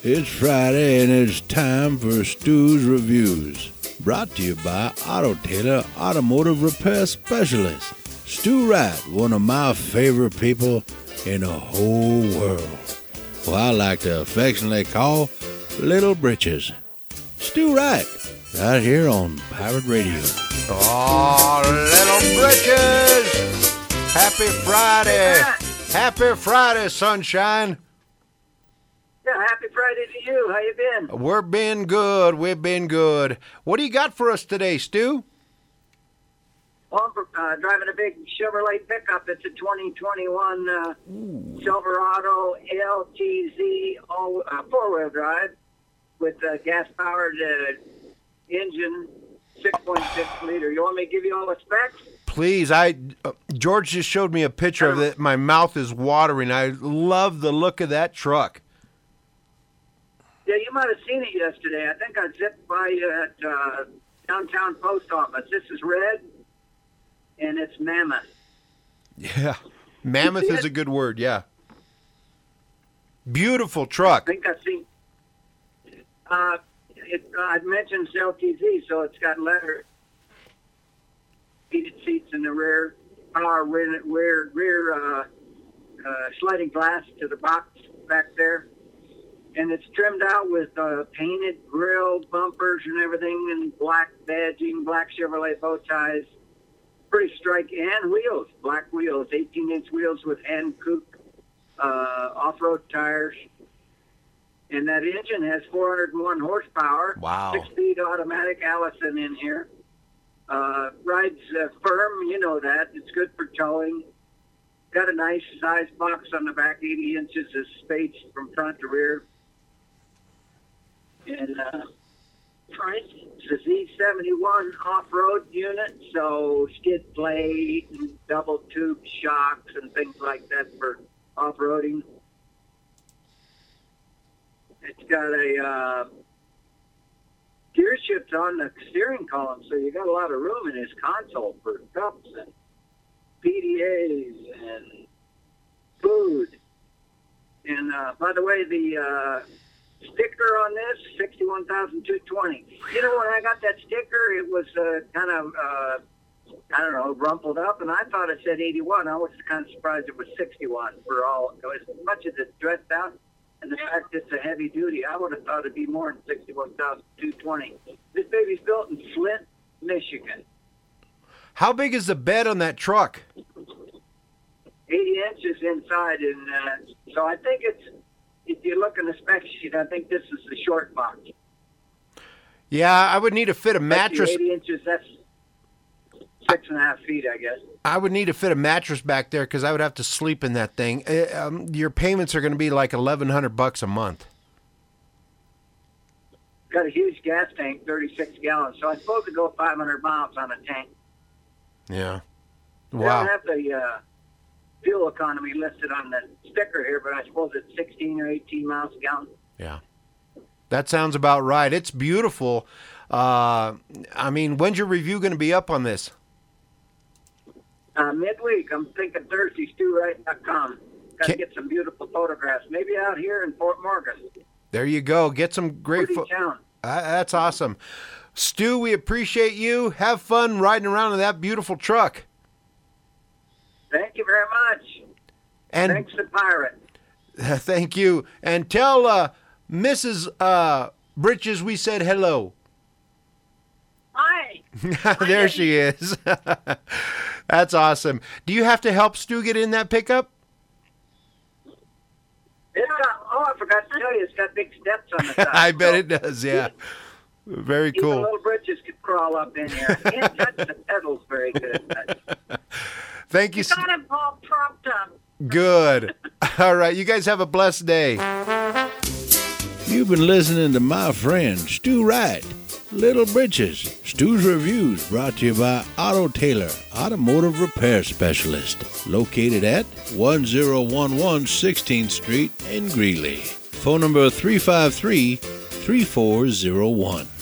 It's Friday and it's time for Stu's Reviews. Brought to you by Auto Taylor Automotive Repair Specialist. Stu Wright, one of my favorite people in the whole world, who I like to affectionately call Little Britches. Stu Wright, right here on Pirate Radio. Oh, Little Britches! Happy Friday! Happy Friday, sunshine! Yeah, happy Friday to you. How you been? We've been good. What do you got for us today, Stu? Well, I'm driving a big Chevrolet pickup. It's a 2021 Silverado LTZ four-wheel drive with a gas-powered engine, 6.6 liter. You want me to give you all the specs? Please. George just showed me a picture of it. My mouth is watering. I love the look of that truck. Yeah, you might have seen it yesterday. I think I zipped by you at downtown post office. This is red, and it's Mammoth. Yeah, Mammoth is a good word, yeah. Beautiful truck. I think I've seen... I'd mentioned LTZ, so it's got leather heated seats in the rear, power rear sliding glass to the box back there. And it's trimmed out with painted grill, bumpers, and everything, and black badging, black Chevrolet bow ties. Pretty striking. And wheels, black wheels, 18-inch wheels with Hankook off-road tires. And that engine has 401 horsepower. Wow. 6-speed automatic Allison in here. Rides firm, you know that. It's good for towing. Got a nice size box on the back, 80 inches of space from front to rear. And it's a Z71 off-road unit, so skid plate and double tube shocks and things like that for off-roading. It's got a gear shift on the steering column, so you got a lot of room in his console for cups and PDAs and food. And by the way, the sticker on this, 61,220. You know, when I got that sticker, it was kind of, I don't know, rumpled up, and I thought it said 81. I was kind of surprised it was 61 for all. As much as it's dressed out, and the fact it's a heavy duty, I would have thought it'd be more than 61,220. This baby's built in Flint, Michigan. How big is the bed on that truck? 80 inches inside, and so I think it's, if you look in the spec sheet, I think this is the short box. Yeah, I would need to fit a mattress. 80 inches, that's 6.5 feet, I guess. I would need to fit a mattress back there because I would have to sleep in that thing. Your payments are going to be like $1,100 a month. Got a huge gas tank, 36 gallons, so I'm supposed to go 500 miles on a tank. Yeah. They don't have the fuel economy listed on the sticker here, but I suppose it's 16 or 18 miles a gallon. Yeah. That sounds about right. It's beautiful. I mean, when's your review going to be up on this? Midweek. I'm thinking Thursday, StuWright.com. Got to get some beautiful photographs. Maybe out here in Fort Morgan. There you go. Get some great town. That's awesome. Stu, we appreciate you. Have fun riding around in that beautiful truck. Thank you very much. And thanks to Pirate. Thank you. And tell Mrs. Britches we said hello. Hi. There she is. That's awesome. Do you have to help Stu get in that pickup? I forgot to tell you, it's got big steps on the side. I bet it does, yeah. Very cool. Even little britches could crawl up in here. You can't touch the pedals very good. Thank you. You got him all propped up. Good. All right, you guys have a blessed day. You've been listening to my friend Stu Wright, Little Britches. Stu's Reviews brought to you by Auto Taylor Automotive Repair Specialist, located at 1011 16th Street in Greeley. Phone number 353-3401.